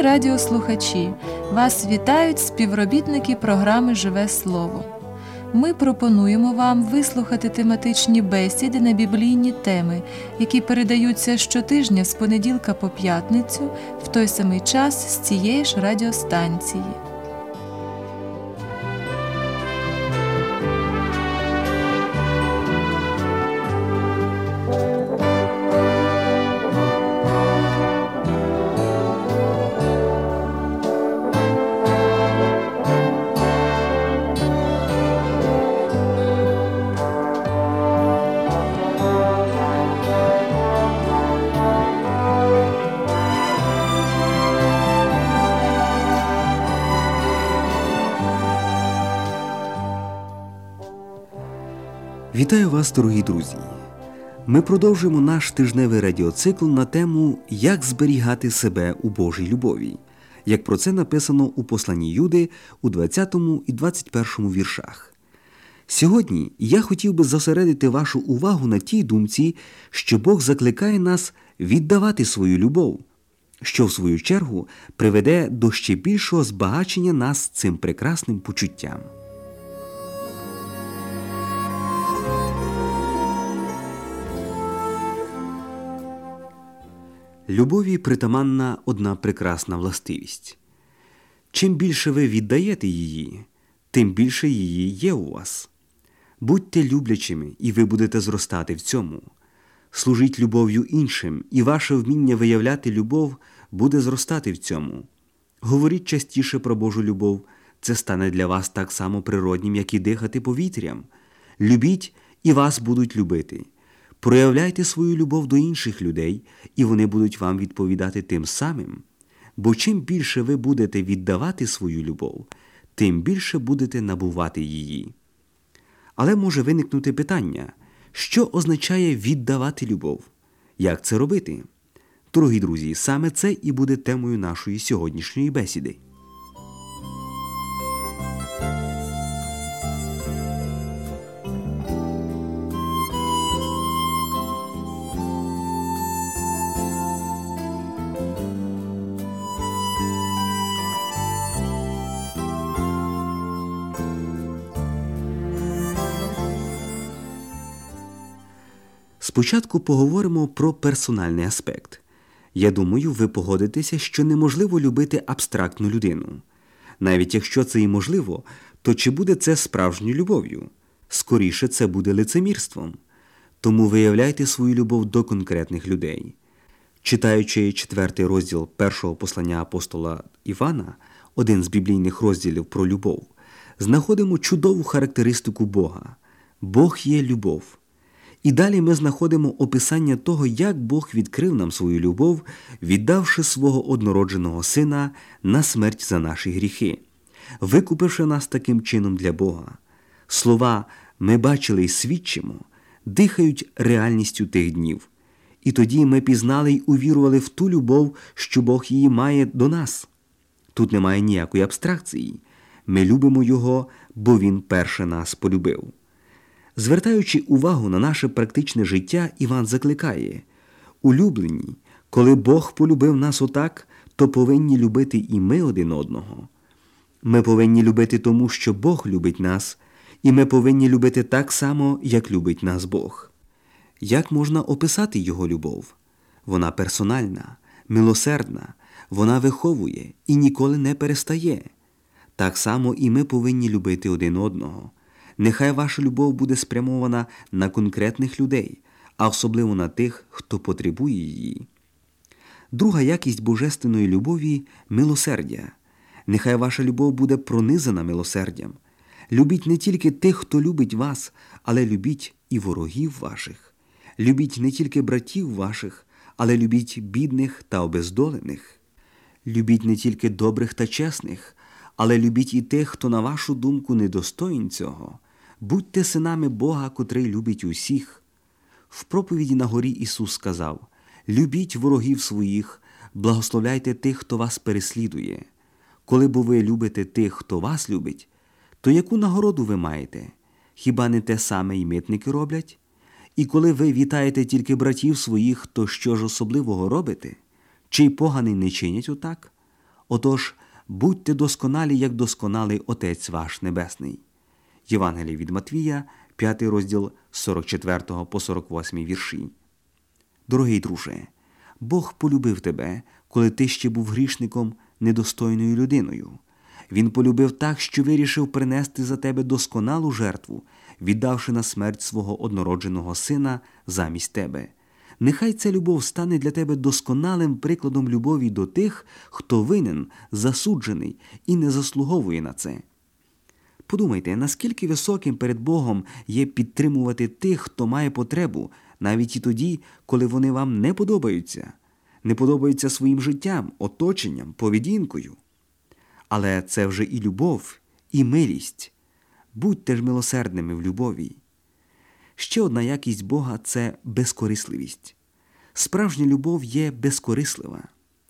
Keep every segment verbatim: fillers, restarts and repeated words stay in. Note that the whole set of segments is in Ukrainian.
Дорогі радіослухачі, вас вітають співробітники програми «Живе слово». Ми пропонуємо вам вислухати тематичні бесіди на біблійні теми, які передаються щотижня з понеділка по п'ятницю в той самий час з цієї ж радіостанції. Вітаю вас, дорогі друзі! Ми продовжуємо наш тижневий радіоцикл на тему «Як зберігати себе у Божій любові», як про це написано у посланні Юди у двадцятому і двадцять першому віршах. Сьогодні я хотів би зосередити вашу увагу на тій думці, що Бог закликає нас віддавати свою любов, що в свою чергу приведе до ще більшого збагачення нас цим прекрасним почуттям. Любові притаманна одна прекрасна властивість. Чим більше ви віддаєте її, тим більше її є у вас. Будьте люблячими, і ви будете зростати в цьому. Служіть любов'ю іншим, і ваше вміння виявляти любов буде зростати в цьому. Говоріть частіше про Божу любов, це стане для вас так само природнім, як і дихати повітрям. Любіть, і вас будуть любити. Проявляйте свою любов до інших людей, і вони будуть вам відповідати тим самим. Бо чим більше ви будете віддавати свою любов, тим більше будете набувати її. Але може виникнути питання, що означає віддавати любов? Як це робити? Дорогі друзі, саме це і буде темою нашої сьогоднішньої бесіди. Спочатку поговоримо про персональний аспект. Я думаю, ви погодитеся, що неможливо любити абстрактну людину. Навіть якщо це і можливо, то чи буде це справжньою любов'ю? Скоріше, це буде лицемірством. Тому виявляйте свою любов до конкретних людей. Читаючи четвертий розділ першого послання апостола Івана, один з біблійних розділів про любов, знаходимо чудову характеристику Бога. Бог є любов. І далі ми знаходимо описання того, як Бог відкрив нам свою любов, віддавши свого однородженого Сина на смерть за наші гріхи, викупивши нас таким чином для Бога. Слова «ми бачили і свідчимо» дихають реальністю тих днів. І тоді ми пізнали й увірували в ту любов, що Бог її має до нас. Тут немає ніякої абстракції. Ми любимо Його, бо Він перше нас полюбив. Звертаючи увагу на наше практичне життя, Іван закликає: «Улюблені, коли Бог полюбив нас отак, то повинні любити і ми один одного». Ми повинні любити тому, що Бог любить нас, і ми повинні любити так само, як любить нас Бог. Як можна описати Його любов? Вона персональна, милосердна, вона виховує і ніколи не перестає. Так само і ми повинні любити один одного. Нехай ваша любов буде спрямована на конкретних людей, а особливо на тих, хто потребує її. Друга якість божественної любові – милосердя. Нехай ваша любов буде пронизана милосердям. Любіть не тільки тих, хто любить вас, але любіть і ворогів ваших. Любіть не тільки братів ваших, але любіть бідних та обездолених. Любіть не тільки добрих та чесних, але любіть і тих, хто, на вашу думку, недостоїн цього. Будьте синами Бога, котрий любить усіх. В проповіді на горі Ісус сказав: «Любіть ворогів своїх, благословляйте тих, хто вас переслідує. Коли бо ви любите тих, хто вас любить, то яку нагороду ви маєте? Хіба не те саме й митники роблять? І коли ви вітаєте тільки братів своїх, то що ж особливого робите? Чи й поганий не чинять отак? Отож, будьте досконалі, як досконалий Отець ваш Небесний. Євангеліє від Матвія, п'ятий розділ, з сорок четвертого по сорок восьмий вірші. Дорогий друже, Бог полюбив тебе, коли ти ще був грішником, недостойною людиною. Він полюбив так, що вирішив принести за тебе досконалу жертву, віддавши на смерть свого однородженого сина замість тебе. Нехай ця любов стане для тебе досконалим прикладом любові до тих, хто винен, засуджений і не заслуговує на це. Подумайте, наскільки високим перед Богом є підтримувати тих, хто має потребу, навіть і тоді, коли вони вам не подобаються, не подобаються своїм життям, оточенням, поведінкою. Але це вже і любов, і милість. Будьте ж милосердними в любові. Ще одна якість Бога – це безкорисливість. Справжня любов є безкорислива.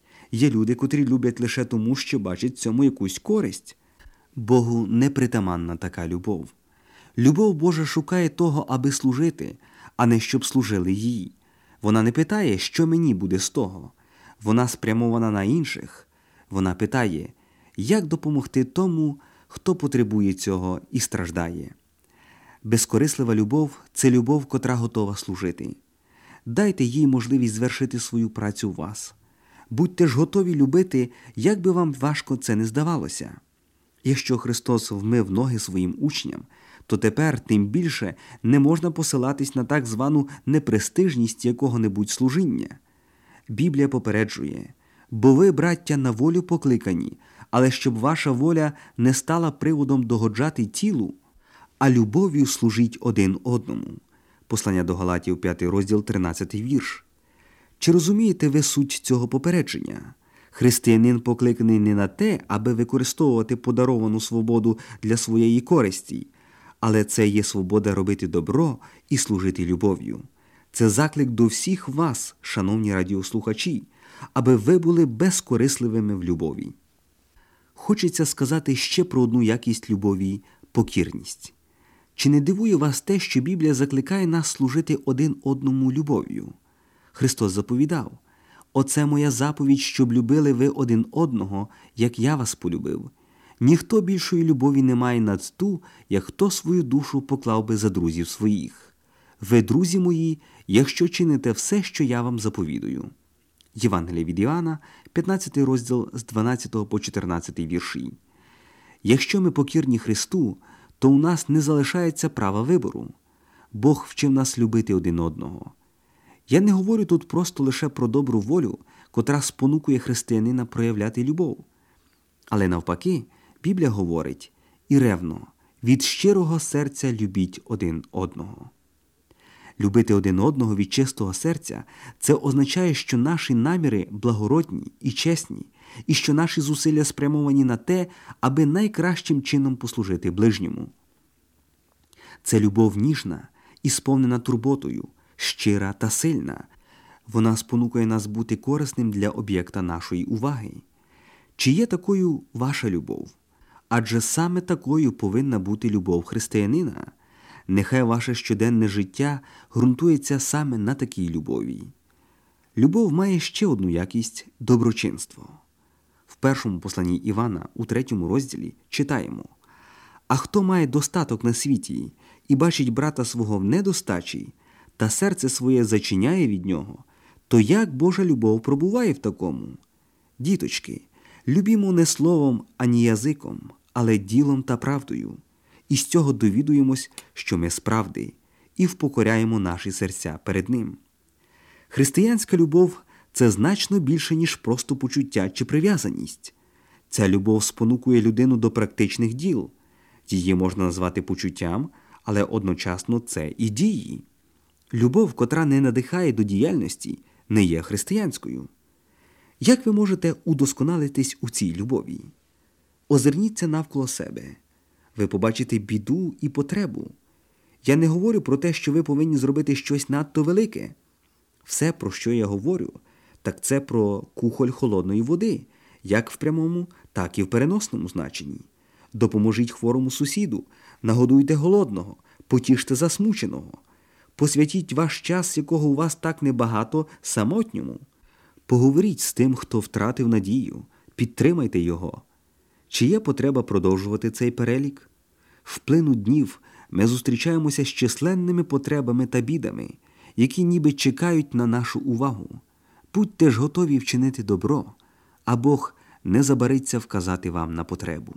Є люди, котрі люблять лише тому, що бачать в цьому якусь користь. Богу непритаманна така любов. Любов Божа шукає того, аби служити, а не щоб служили їй. Вона не питає, що мені буде з того. Вона спрямована на інших. Вона питає, як допомогти тому, хто потребує цього і страждає. Безкорислива любов – це любов, котра готова служити. Дайте їй можливість звершити свою працю в вас. Будьте ж готові любити, як би вам важко це не здавалося. Якщо Христос вмив ноги своїм учням, то тепер тим більше не можна посилатись на так звану непрестижність якого-небудь служіння. Біблія попереджує: «Бо ви, браття, на волю покликані, але щоб ваша воля не стала приводом догоджати тілу, а любов'ю служіть один одному». Послання до Галатів, п'ятий розділ, тринадцятий вірш. Чи розумієте ви суть цього попередження? Християнин покликаний не на те, аби використовувати подаровану свободу для своєї користі, але це є свобода робити добро і служити любов'ю. Це заклик до всіх вас, шановні радіослухачі, аби ви були безкорисливими в любові. Хочеться сказати ще про одну якість любові – покірність. Чи не дивує вас те, що Біблія закликає нас служити один одному любов'ю? Христос заповідав: «Оце моя заповідь, щоб любили ви один одного, як я вас полюбив. Ніхто більшої любові не має над ту, як хто свою душу поклав би за друзів своїх. Ви, друзі мої, якщо чините все, що я вам заповідую». Євангеліє від Іоанна, п'ятнадцятий розділ, з дванадцятого по чотирнадцятий вірші. Якщо ми покірні Христу, то у нас не залишається права вибору. Бог вчив нас любити один одного. Я не говорю тут просто лише про добру волю, котра спонукує християнина проявляти любов. Але навпаки, Біблія говорить: «І ревно, від щирого серця любіть один одного». Любити один одного від чистого серця – це означає, що наші наміри благородні і чесні, і що наші зусилля спрямовані на те, аби найкращим чином послужити ближньому. Це любов ніжна і сповнена турботою, щира та сильна. Вона спонукує нас бути корисним для об'єкта нашої уваги. Чи є такою ваша любов? Адже саме такою повинна бути любов християнина. Нехай ваше щоденне життя ґрунтується саме на такій любові. Любов має ще одну якість – доброчинство. В першому посланні Івана, у третьому розділі, читаємо: «А хто має достаток на світі і бачить брата свого в недостачі, та серце своє зачиняє від нього, то як Божа любов пробуває в такому? Діточки, любімо не словом, ані язиком, але ділом та правдою. І з цього довідуємось, що ми справді, і впокоряємо наші серця перед Ним». Християнська любов – це значно більше, ніж просто почуття чи прив'язаність. Ця любов спонукує людину до практичних діл. Її можна назвати почуттям, але одночасно це і дії. Любов, котра не надихає до діяльності, не є християнською. Як ви можете удосконалитись у цій любові? Озирніться навколо себе. Ви побачите біду і потребу. Я не говорю про те, що ви повинні зробити щось надто велике. Все, про що я говорю, так це про кухоль холодної води, як в прямому, так і в переносному значенні. Допоможіть хворому сусіду, нагодуйте голодного, потіште засмученого. Посвятіть ваш час, якого у вас так небагато, самотньому. Поговоріть з тим, хто втратив надію, Підтримайте його. Чи є потреба продовжувати цей перелік? В плину днів ми зустрічаємося з численними потребами та бідами, які ніби чекають на нашу увагу. Будьте ж готові вчинити добро, а Бог не забариться вказати вам на потребу.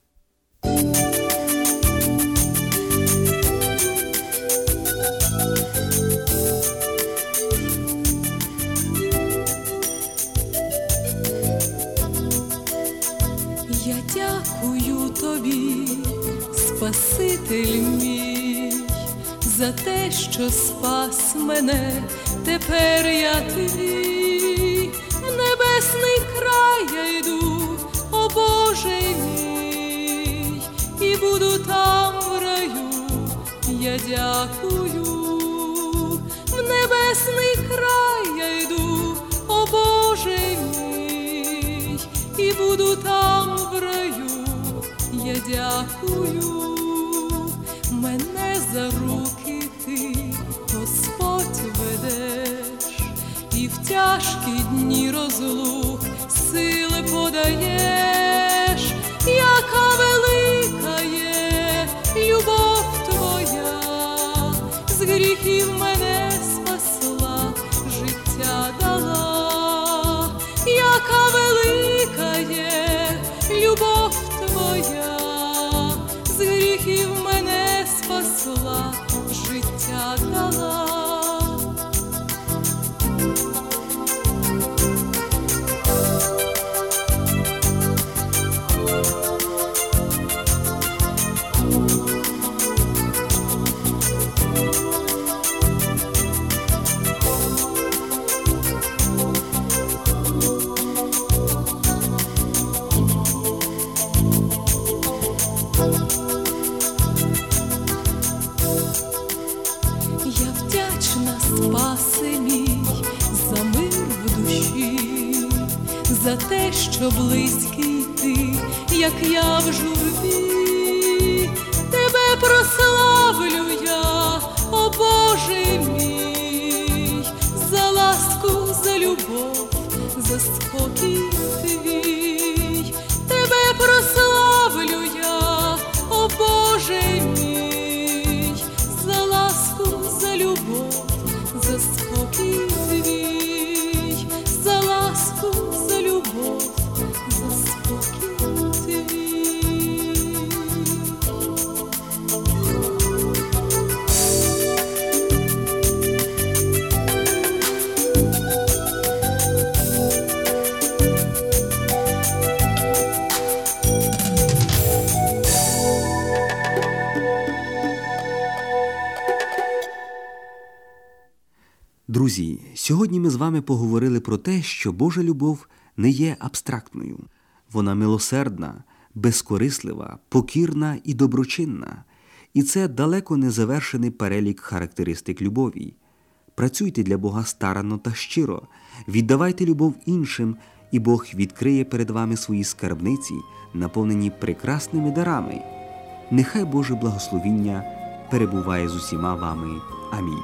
Я дякую тобі, Спаситель мій, за те, що спас мене, тепер я твій. В небесний край я йду, о Боже мій, і буду там в раю, я дякую. В небесний край я йду, о Боже мій, і буду там в раю, я дякую. Мене за руки ти, Господь, ведеш, і в тяжкі дні розлук сили подаєш. Яка велика є любов твоя, з гріхів мене спасла, життя дала. Яка велика є любов твоя, з гріхів мене спасла, життя дала. Я вдячна, Спаси мій, за мир в душі, за те, що близький ти, як я в журбі. Тебе прославлю я, о Боже мій, за ласку, за любов, за спокій твій. Тебе прославлю я, о Боже мій, за ласку, за любов, за спокій твій, за ласку, за любов, за спокій твій. Друзі, сьогодні ми з вами поговорили про те, що Божа любов не є абстрактною. Вона милосердна, безкорислива, покірна і доброчинна. І це далеко не завершений перелік характеристик любові. Працюйте для Бога старанно та щиро, віддавайте любов іншим, і Бог відкриє перед вами свої скарбниці, наповнені прекрасними дарами. Нехай Боже благословіння перебуває з усіма вами. Амінь.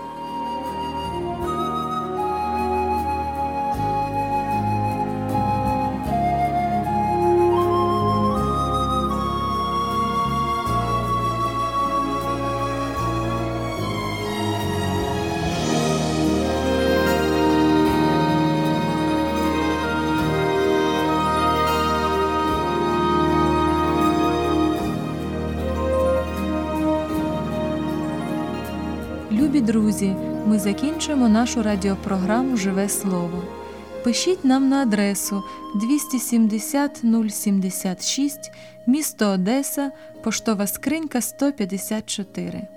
Любі друзі, ми закінчуємо нашу радіопрограму «Живе слово». Пишіть нам на адресу двісті сімдесят нуль сімдесят шість, місто Одеса, поштова скринька сто п'ятдесят чотири.